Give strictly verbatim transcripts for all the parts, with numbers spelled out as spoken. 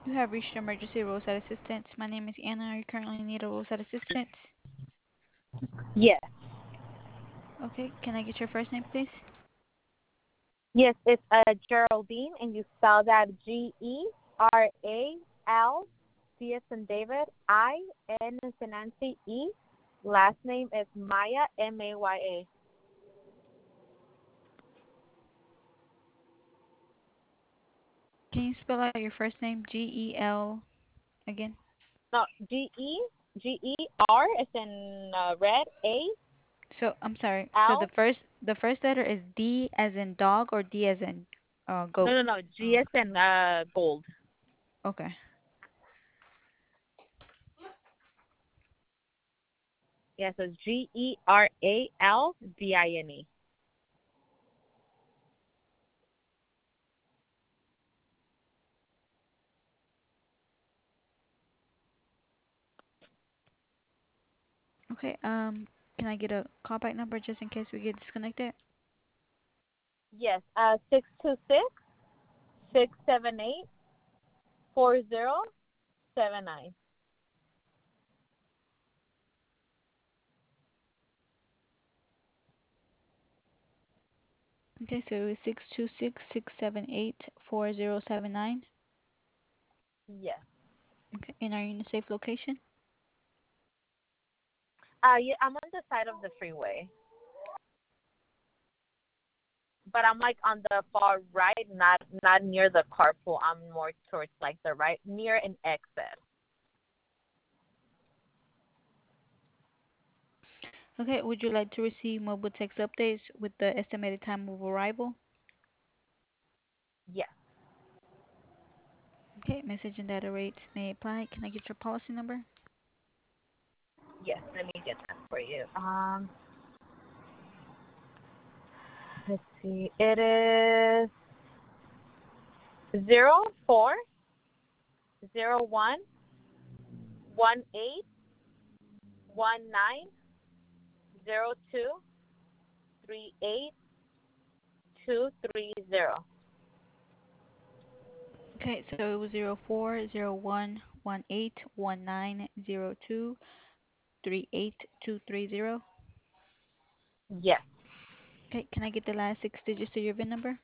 You have reached emergency roadside assistance. My name is Anna. Are you currently in need of roadside assistance? Yes. Okay, can I get your first name, please? Yes, it's uh, Geraldine, and you spell that G E R A L D as in David, I N as in Nancy, E. Last name is Maya, M A Y A. Can you spell out your first name? G E L again? No, G E G E R as in uh, red, A, So I'm sorry. So the L. first the first letter is D as in dog or D as in uh, No, goat? no, no. G as in uh, gold. Okay. Yeah, so G E R A L D I N E. Okay. Um, can I get a callback number just in case we get disconnected? Yes, uh, six two six six seven eight four zero seven nine. Okay. So it's six two six six seven eight four zero seven nine. Yes. Okay. And are you in a safe location? Uh, yeah, I'm on the side of the freeway, but I'm like on the far right, not not near the carpool. I'm more towards like the right, near an exit. Okay. Would you like to receive mobile text updates with the estimated time of arrival? Yes, Okay. Message and data rates may apply. Can I get your policy number? yes. Let me get that for you. Um, let's see. It is zero four zero one one eight one nine zero two three eight two three zero. Okay, so it was zero four zero one one eight one nine zero two three eight two three zero. Yes. Okay, can I get the last six digits of your V I N number?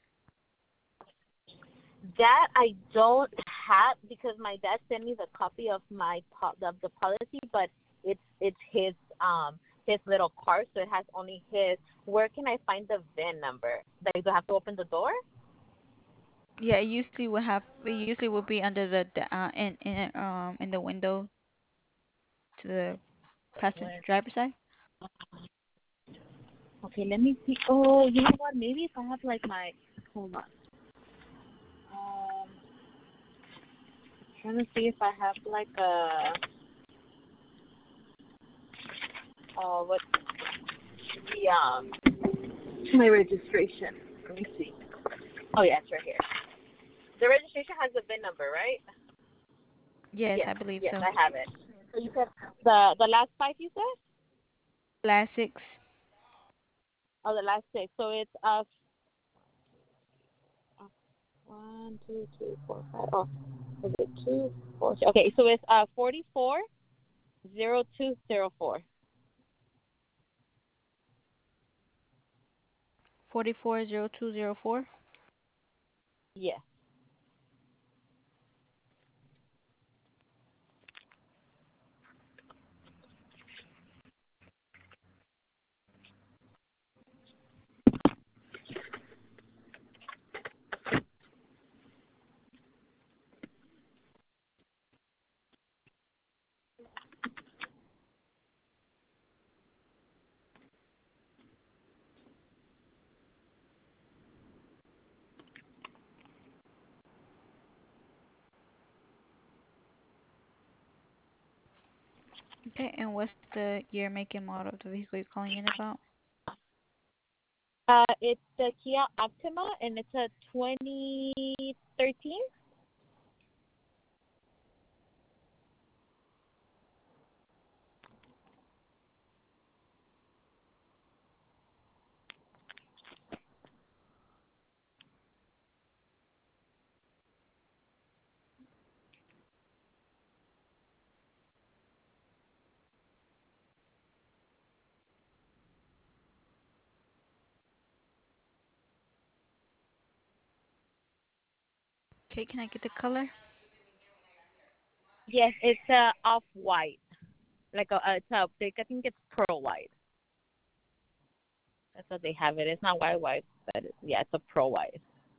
That I don't have because my dad sent me the copy of my po- of the policy, but it's it's his um his little card, so it has only his. Where can I find the V I N number? Like, do I have to open the door? Yeah, it usually will have. It usually will be under the, the uh in in um in the window to the passenger Where? driver side. Okay, let me see. Oh, you know what? Maybe if I have like my hold on. Um, trying to see if I have like a uh what the um my registration. Let me see. Oh yeah, it's right here. The registration has the V I N number, right? Yes, Yes, I believe yes, so. I have it. So you said the the last five you said? Last six. Oh, the last six. So it's uh one, two, three, four, five. Oh, is it two, four? Okay, so it's uh forty four zero two zero four. Forty four zero two zero four. Yes. Okay, and what's the year, make, and model of the vehicle you're calling in about? Uh, it's the Kia Optima, and it's a twenty thirteen. Okay, can I get the color? Yes, it's uh, off white, like a, a it's a thick. I think it's pearl white. That's what they have it. It's not white white, but it, yeah, it's a pearl white.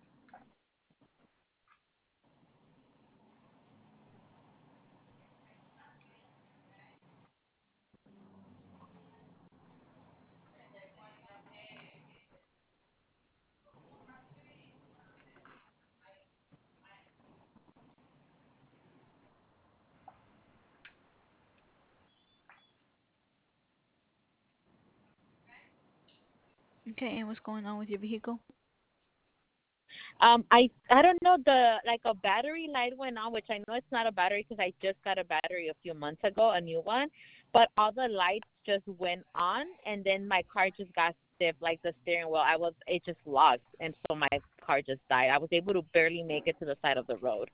Okay, and what's going on with your vehicle? Um, I I don't know the like a battery light went on, which I know it's not a battery because I just got a battery a few months ago, a new one. But all the lights just went on, and then my car just got stiff, like the steering wheel. I was it just locked, and so my car just died. I was able to barely make it to the side of the road.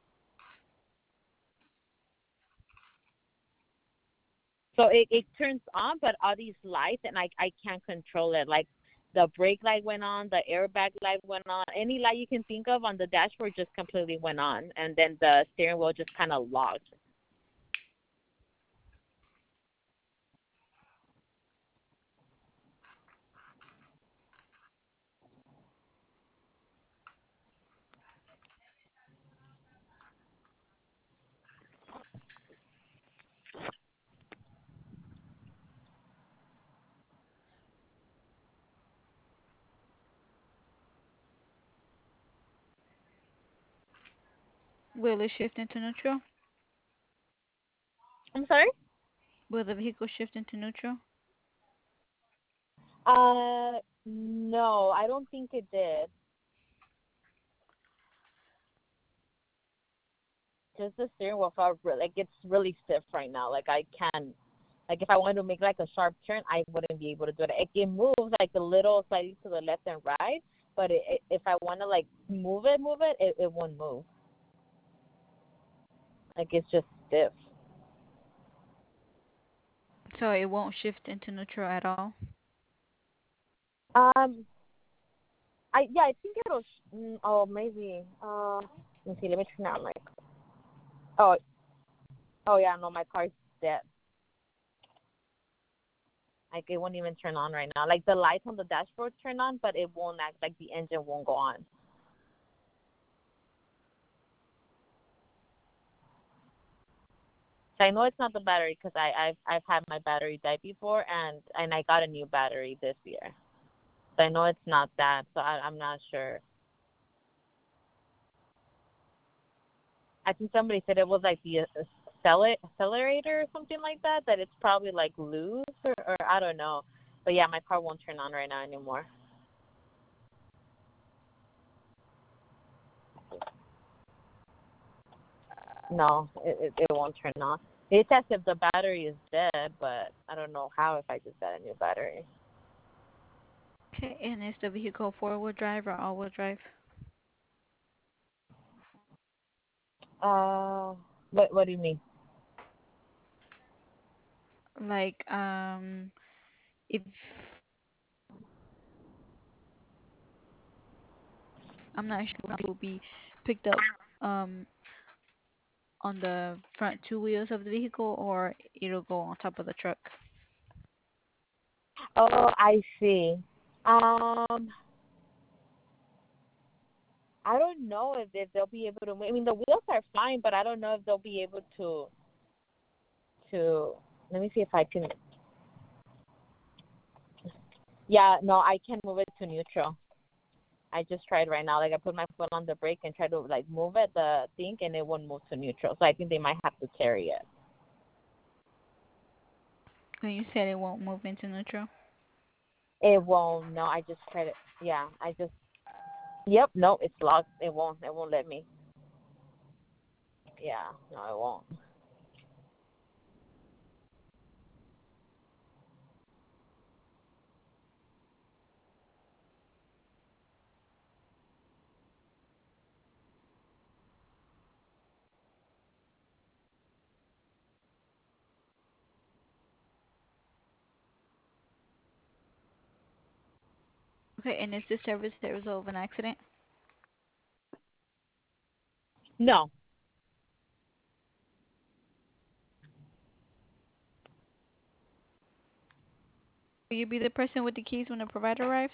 So it, it turns on, but all these lights, and I I can't control it. Like the brake light went on, the airbag light went on, any light you can think of on the dashboard just completely went on, and then the steering wheel just kind of locked. Will it shift into neutral? I'm sorry. Will the vehicle shift into neutral? Uh, no, I don't think it did. Just the steering wheel felt re- like it's really stiff right now. Like I can't. Like if I wanted to make like a sharp turn, I wouldn't be able to do it. It, it moves like a little slightly to the left and right, but it, it, if I want to like move it, move it, it, it won't move. Like it's just stiff. So it won't shift into neutral at all. Um, I yeah, I think it'll. Sh- mm, oh, maybe. Uh, let me see. Let me turn on my. Oh, oh yeah, no, my car's dead. Like it won't even turn on right now. Like the lights on the dashboard turn on, but it won't act like the engine won't go on. So I know it's not the battery because I I've I've had my battery die before, and and I got a new battery this year. So I know it's not that. So I, I'm not sure. I think somebody said it was like the acceler- accelerator or something like that. That it's probably like loose or, or I don't know. But yeah, my car won't turn on right now anymore. No, it, it it won't turn on. It's as if the battery is dead, but I don't know how if I just got a new battery. Okay, and is the vehicle four-wheel drive or all-wheel drive? Uh, what what do you mean? Like, um, if I'm not sure, it will be picked up um on the front two wheels of the vehicle, or it'll go on top of the truck. Oh, I see. Um, I don't know if, if they'll be able to. I mean, the wheels are fine, but I don't know if they'll be able to to. Let me see if I can. Yeah, no, I can move it to neutral. I just tried right now. Like I put my foot on the brake and try to like move it, the thing, and it won't move to neutral. So I think they might have to carry it. When you said it won't move into neutral. It won't. No, I just tried it. Yeah, I just. Yep. No, it's locked. It won't. It won't let me. Yeah. No, it won't. Okay, and is this service a result of an accident? No. Will you be the person with the keys when the provider arrives?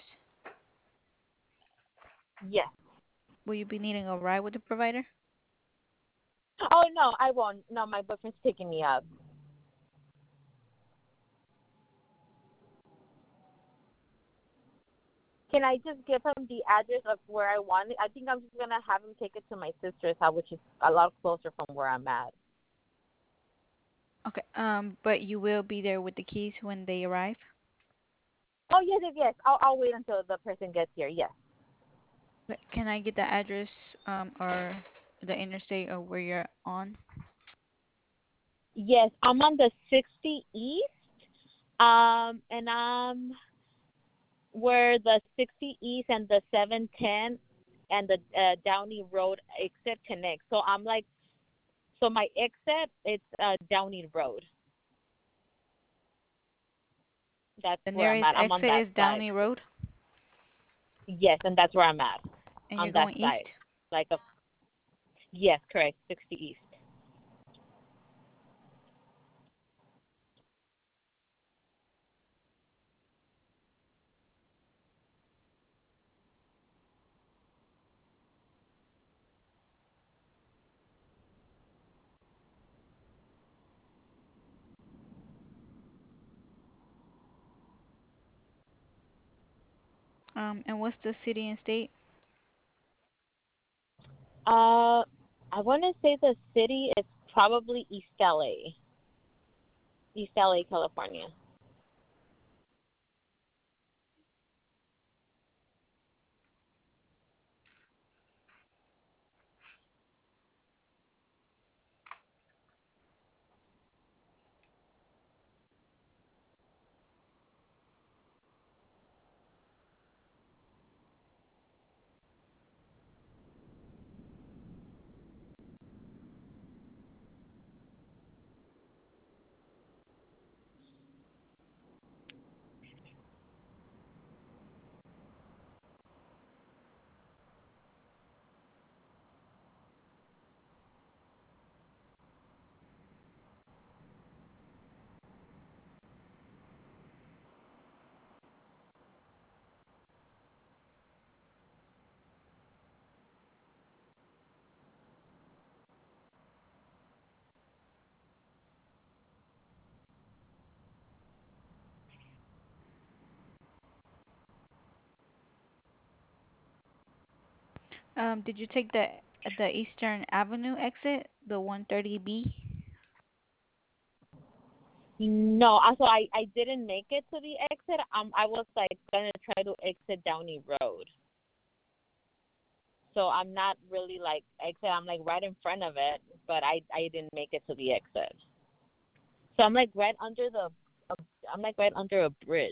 Yes. Will you be needing a ride with the provider? Oh no, I won't. No, my boyfriend's picking me up. Can I just give him the address of where I want it? I think I'm just gonna have him take it to my sister's house, which is a lot closer from where I'm at. Okay. Um, but you will be there with the keys when they arrive. Oh yes, yes, yes. I'll I'll wait until the person gets here. Yes. But can I get the address um or the interstate or where you're on? Yes, I'm on the sixty East. Um, and I'm where the sixty East and the seven ten and the uh, Downey Road exit connect. So I'm like, so my exit it's uh, Downey Road. That's The where I'm nearest at. I'm on exit that is side. Downey Road, Yes, and that's where I'm at and you're on that going east. side. Like a yes, correct, sixty East. Um, and what's the city and state? Uh, I want to say the city is probably East L A, East L A, California. Um, did you take the the Eastern Avenue exit, the one thirty B? No, uh, so I I didn't make it to the exit. Um, I was like gonna try to exit Downey Road. So I'm not really like exit. I'm like right in front of it, but I I didn't make it to the exit. So I'm like right under the. I'm like right under a bridge.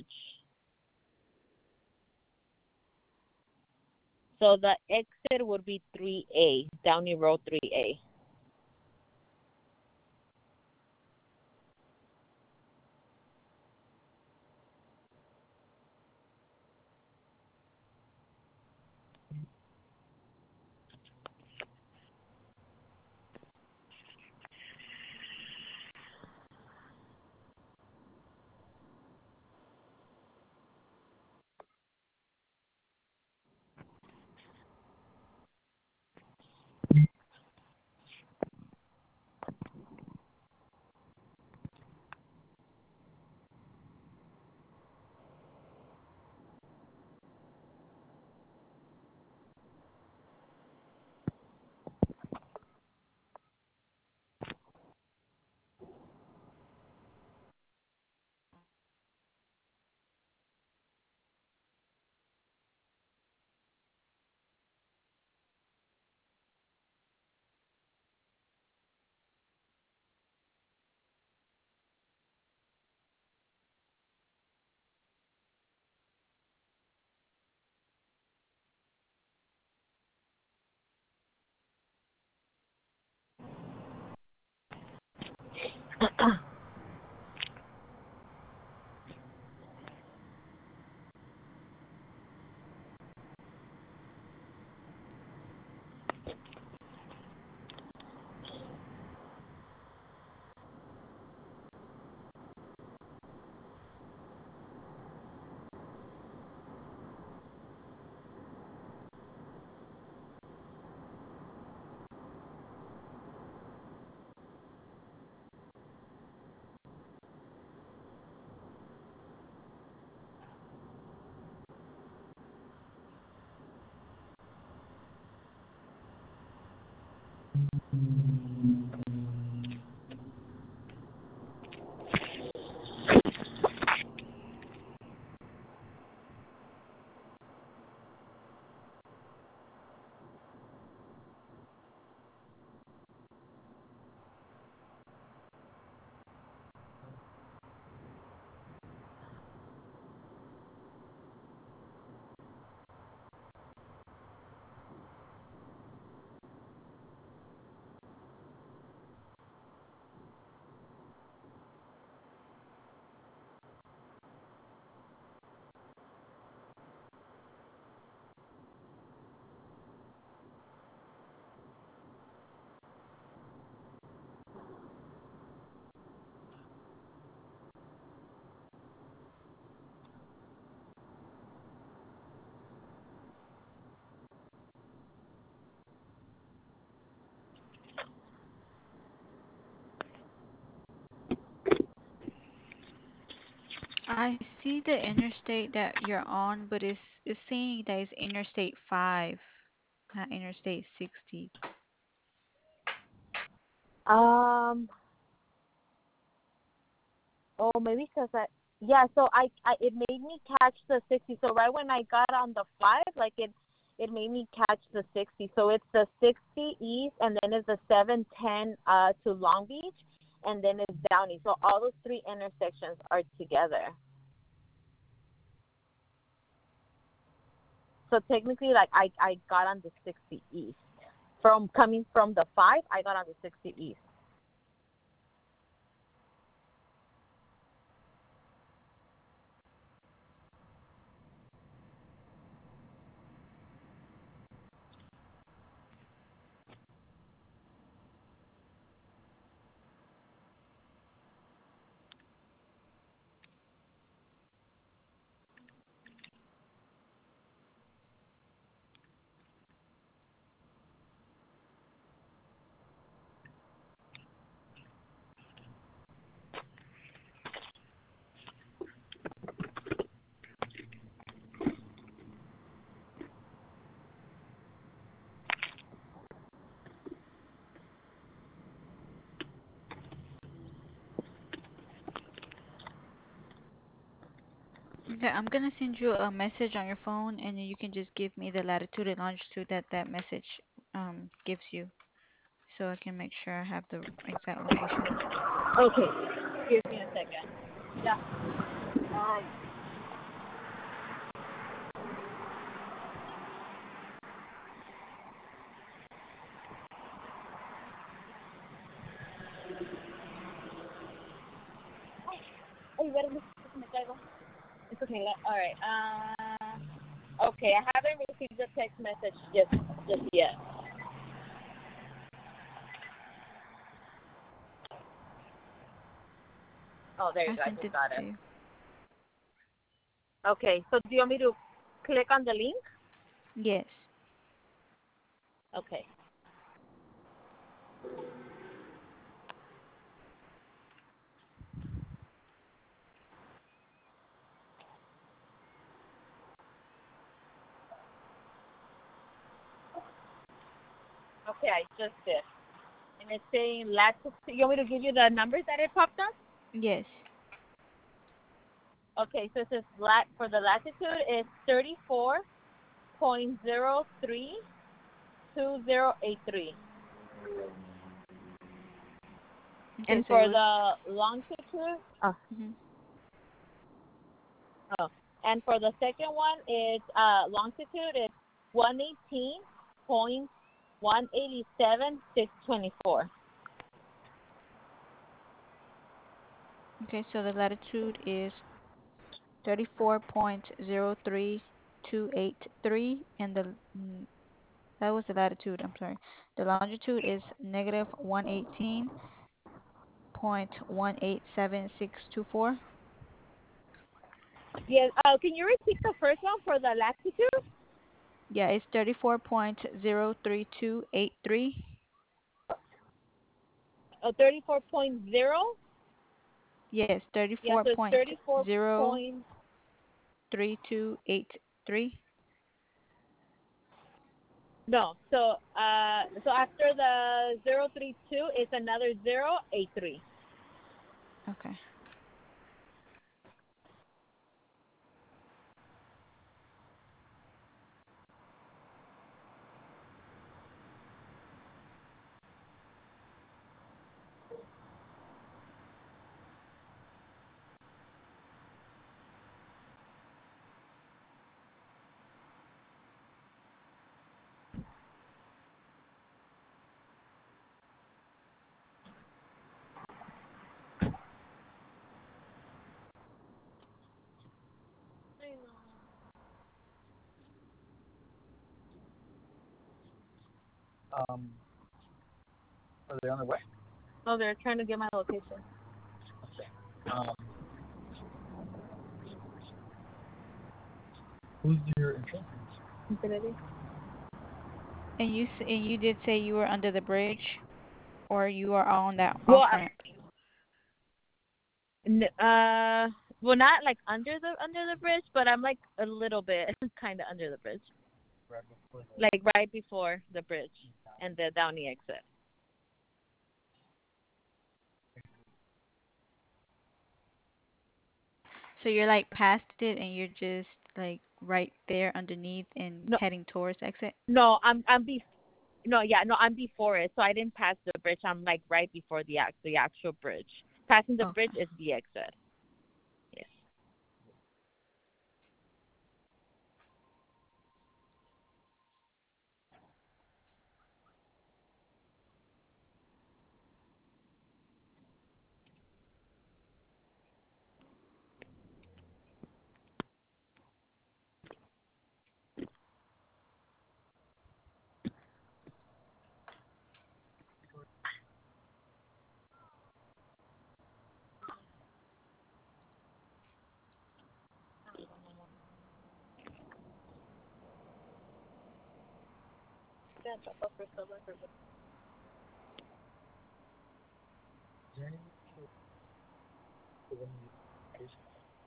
So the exit would be three A, Downey Road three A. I see the interstate that you're on, but it's it's saying that it's Interstate five, not Interstate sixty. Um. Oh, maybe because I. Yeah. So I, I. It made me catch the sixty. So right when I got on the five, like it, it made me catch the sixty. So it's the sixty east, and then it's the seven ten uh to Long Beach, and then it's Downey. So all those three intersections are together. So technically, like I, I got on the sixty east. From coming from the five, I got on the sixty east. Okay, I'm gonna send you a message on your phone, and then you can just give me the latitude and longitude that that message um gives you, so I can make sure I have the exact location. Okay. Give me a second. Yeah. Um, oh, espérame, me caigo. It's okay. All right. Uh, okay. I haven't received the text message just just yet. Oh, there you I go. I sent just it got to it. you. Okay. So do you want me to click on the link? Yes. Okay. Okay. I just did. And it's saying latitude. You want me to give you the numbers that it popped up? Yes. Okay. So it says lat for the latitude is thirty four point zero three two zero eight three. Okay, And so it for was. the longitude, oh, Mhm. oh, and for the second one, it's uh, longitude is one eighteen point one eighty seven six twenty four. Okay, so the latitude is thirty-four point zero three two eight three, and the mm, that was the latitude. I'm sorry. The longitude is negative one eighteen point one eight seven six two four. Yes. Uh, can you repeat the first one for the latitude? Yeah, it's thirty-four point zero three two eight three. Uh, thirty four point zero. Yes, Yeah. thirty-four So it's point thirty four zero point. three two eight three. No. So uh, so after the zero three two is another zero eight three. Okay. Um, are they on their way? Oh, they're trying to get my location. Okay. Um, who's your insurance? Infinity. And you s- and you did say you were under the bridge, or you are on that Well, off I, ramp. n- uh, well, not like under the under the bridge, but I'm like a little bit kind of under the bridge, Right before the... like right before the bridge and the Downey exit. So you're like past it, and you're just like right there underneath and No, heading towards exit. no, I'm I'm be no, yeah, no, I'm before it, so I didn't pass the bridge. I'm like right before the act the actual bridge. Passing the bridge Okay. is the exit. Yes. Jenny, the one you location?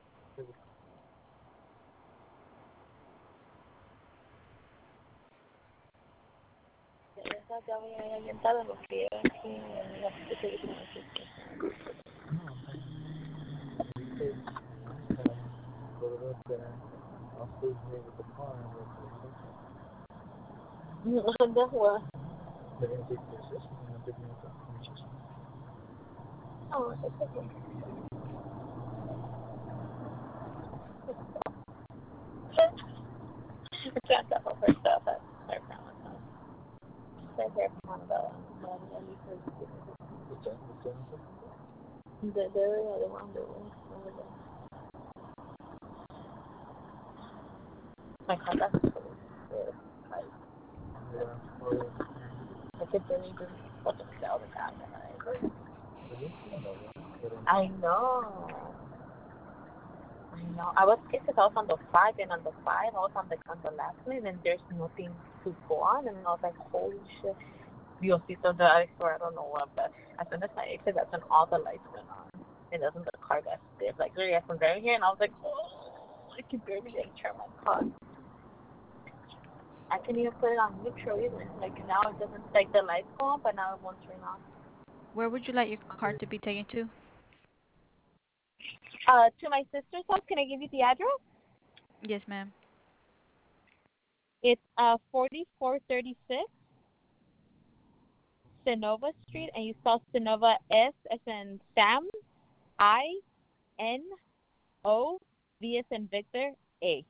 No, because go to the there. I'll stay here with the car and wait for the location. That's what. They're gonna take the assessment and they'll pick me up from the station. Oh, it's okay. I can't tell her stuff at her grandma's house. They're here from the um, What's that? What's that? the the the one the one over there. My contact is like Yeah. Or... I could really just fucking sell the cat. Really? No, but, um, I know. I know. I was scared because I was on the five, and on the five, I was on the on the last lane, and there's nothing to go on, and I was like, holy shit, Diosito, the I swear I don't know what, but as soon as I exit, that's when all the lights went on, and that's when the car got stiff. Like literally, as I'm driving here, and I was like, oh, I can barely like turn my car. I can even put it on neutral even. Like now it doesn't like the lights go on, but now it won't turn on. Where would you like your car to be taken to? Uh, to my sister's house. Can I give you the address? Yes, ma'am. It's uh forty four thirty six Sonova Street, and you spell Sonova S as in Sam, I N O V as in Victor A,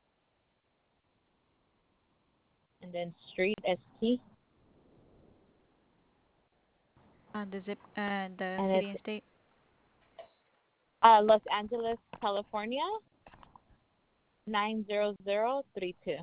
and then Street S T, Uh, the zip, uh, the and city it's and state. uh Los Angeles, California nine zero zero three two.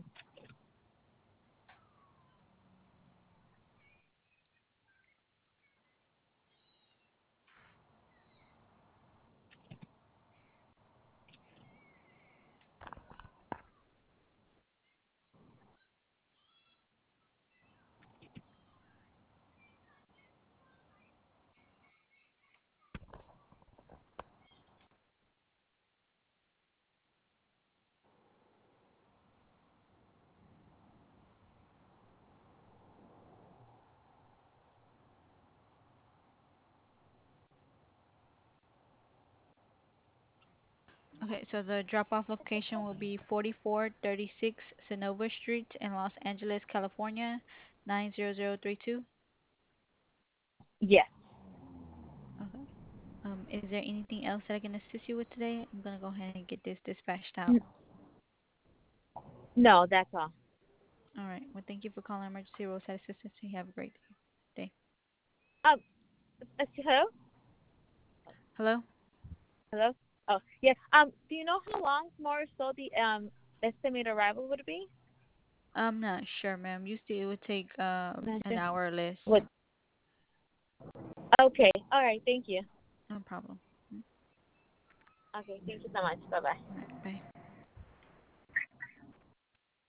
Okay, so the drop-off location will be forty-four thirty-six Sonoma Street in Los Angeles, California, nine zero zero three two. Yes. Okay. Um, is there anything else that I can assist you with today? I'm gonna go ahead and get this dispatched out. N- No, that's all. All right. Well, thank you for calling Emergency Roadside Assistance. You have a great day. Um, uh, hello? Hello? Hello? Oh, yes. Um, do you know how long more so the um estimated arrival would be? I'm not sure, ma'am. Usually it would take uh, Not an sure. hour or less. What? Okay. All right. Thank you. No problem. Okay. Thank you so much. Bye bye. All right. Bye.